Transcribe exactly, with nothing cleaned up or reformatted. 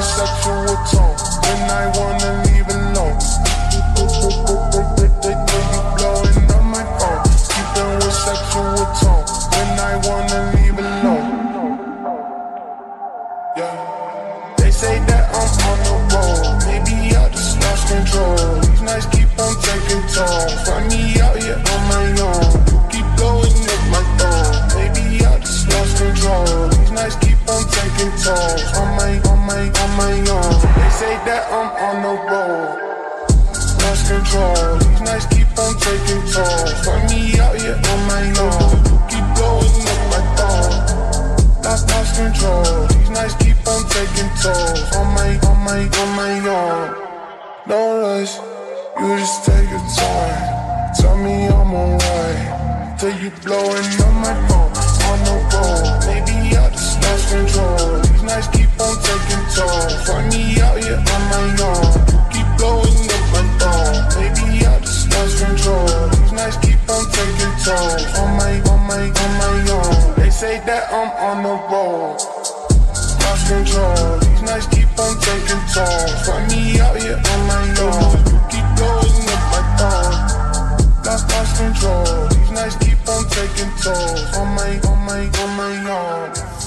with sexual tone when I wanna leave alone. They know you blowing up my phone, keeping with sexual tone when I wanna leave alone. Yeah. They say that I'm on the road, maybe I just lost control. These nights keep on taking tolls, find me out here on my own. You keep blowing up my phone, maybe I just lost control. These nights keep on taking tolls, on my, on my, on my own. They say that I'm on the road, lost control. These nights keep on taking tolls, find me out here on my own. You keep blowing up my phone, lost, lost control. These nights keep on taking tolls, on my, on my, on my own. No rush, you just take your time. Tell me I'm alright, till you blowing up my phone on the road. Maybe I just lost control. These nights keep on taking tolls, find me out here on my own. You keep blowing up my phone, maybe I just lost control. These nights keep on taking tolls, on my, on my, on my own. They say that I'm on the road, lost control. These nights keep on taking tolls, find me out here on my own. You keep blowing up my phone, lost, lost control. These nights keep on taking tolls, on my, on my, on my own.